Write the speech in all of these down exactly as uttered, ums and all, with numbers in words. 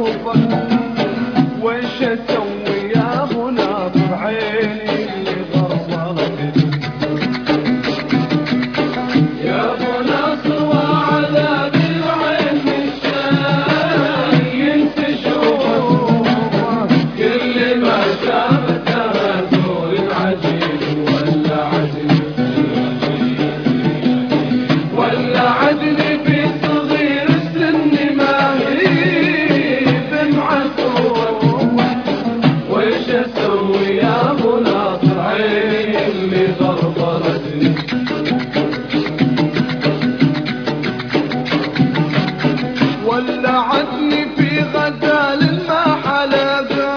اشوفه وش اسوي يا ابو ناصر عيني اللي غربلتني يا ابو ناصر وعلى بالعين مشاين تشوفه كل ما شافته زور العجيب ولا عدل ولا عدل في صغير السن ما هي بمعسوف وش اسوي يا ابو ناصر عيني اللي غربلتني ولعتني في غزال ما حلا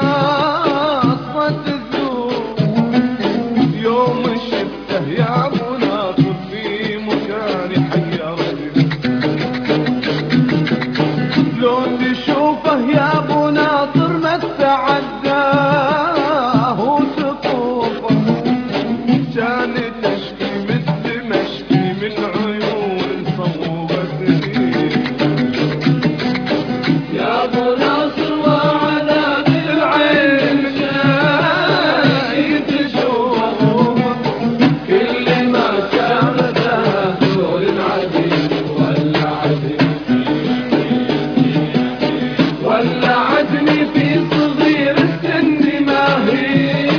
قصة الذوق يوم شفته يا ابو ناصر في مكاني حيرتني لو تشوفه يا ابو ناصر ما تعداه وسقوفه كان تشكي مثل مشكي من عيون صوبتني يا ابو ناصر وعلى بالعين شايف تشوفه كل ما شافته زور العديد ولا عدل ولا عدني في صغير السن ما هي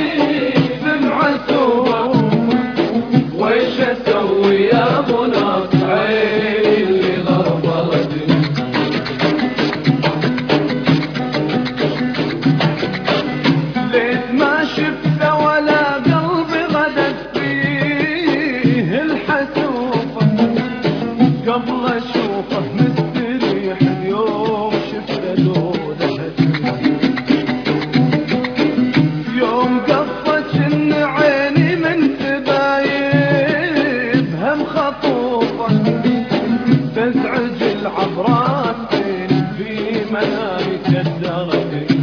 بمعسوف ويش اسوي يا ابو ناصر عيني اللي غربلتني ليت ما شفته ولا قلبي غدت فيه الحسوفه قبل اشوفه مستريح اليوم شفته دودتني يوم قفت ان عيني من تبايبها مخطوفه تزعج العبرات في منامي كدرتني